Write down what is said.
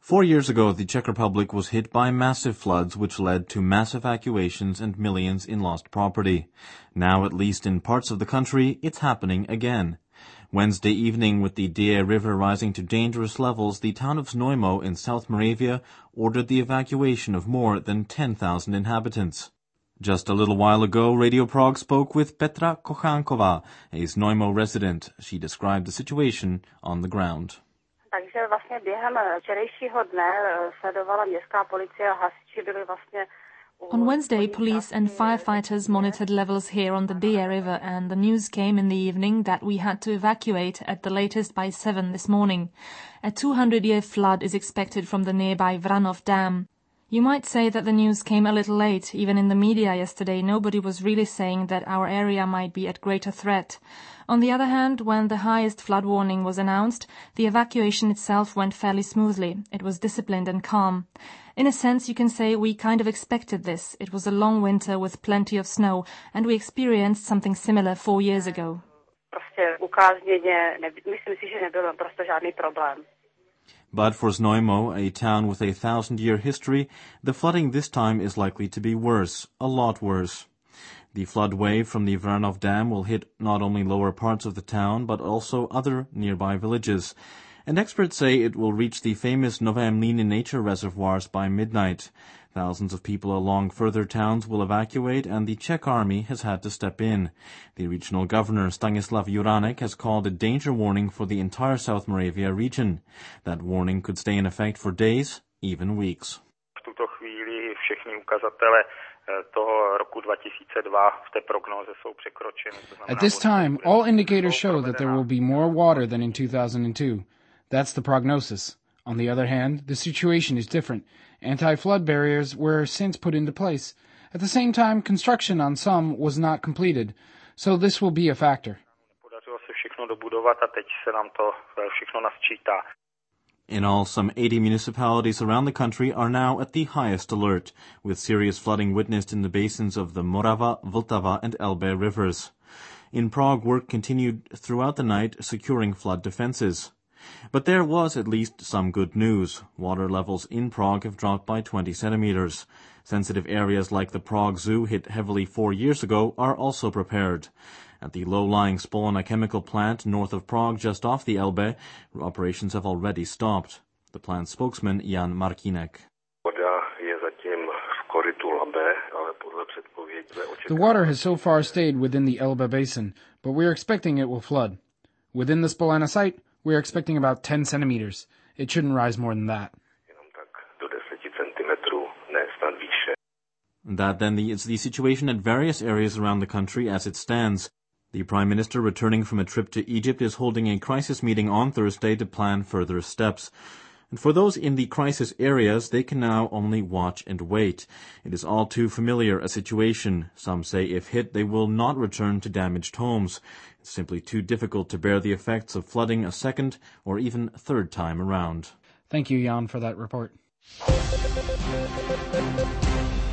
4 years ago, the Czech Republic was hit by massive floods which led to mass evacuations and millions in lost property. Now, at least in parts of the country, it's happening again. Wednesday evening, with the Dyje River rising to dangerous levels, the town of Znojmo in South Moravia ordered the evacuation of more than 10,000 inhabitants. Just a little while ago, Radio Prague spoke with Petra Kochánkova, a Znojmo resident. She described the situation on the ground. Takže vlastně během včerejšího dne sledovala městská policie a hasiči byli vlastně. On Wednesday, police and firefighters monitored levels here on the Dyje River, and the news came in the evening that we had to evacuate at the latest by 7 this morning. A 200-year flood is expected from the nearby Vranov Dam. You might say that the news came a little late. Even in the media yesterday, nobody was really saying that our area might be at greater threat. On the other hand, when the highest flood warning was announced, the evacuation itself went fairly smoothly. It was disciplined and calm. In a sense, you can say we kind of expected this. It was a long winter with plenty of snow, and we experienced something similar 4 years ago. Myslím si, že nebyl prostě žádný problém. But for Znojmo, a town with a 1,000-year history, the flooding this time is likely to be worse, a lot worse. The flood wave from the Vranov Dam will hit not only lower parts of the town, but also other nearby villages. And experts say it will reach the famous Nové Mlýny nature reservoirs by midnight. Thousands of people along further towns will evacuate, and the Czech army has had to step in. The regional governor, Stanislav Juránek, has called a danger warning for the entire South Moravia region. That warning could stay in effect for days, even weeks. V tuto chvíli všechny ukazatele toho roku 2002 v té prognoze jsou překročeny. At this time, all indicators show that there will be more water than in 2002. That's the prognosis. On the other hand, the situation is different. Anti-flood barriers were since put into place. At the same time, construction on some was not completed, so this will be a factor. In all, some 80 municipalities around the country are now at the highest alert, with serious flooding witnessed in the basins of the Morava, Vltava and Elbe rivers. In Prague, work continued throughout the night securing flood defenses. But there was at least some good news. Water levels in Prague have dropped by 20 centimeters. Sensitive areas like the Prague Zoo, hit heavily 4 years ago, are also prepared. At the low-lying Spolana chemical plant north of Prague, just off the Elbe, operations have already stopped. The plant's spokesman, Jan Markinek. The water has so far stayed within the Elbe basin, but we are expecting it will flood. Within the Spolana site, we are expecting about 10 centimeters. It shouldn't rise more than that. That then is the situation at various areas around the country as it stands. The Prime Minister, returning from a trip to Egypt, is holding a crisis meeting on Thursday to plan further steps. And for those in the crisis areas, they can now only watch and wait. It is all too familiar a situation. Some say if hit, they will not return to damaged homes. It's simply too difficult to bear the effects of flooding a second or even third time around. Thank you, Jan, for that report.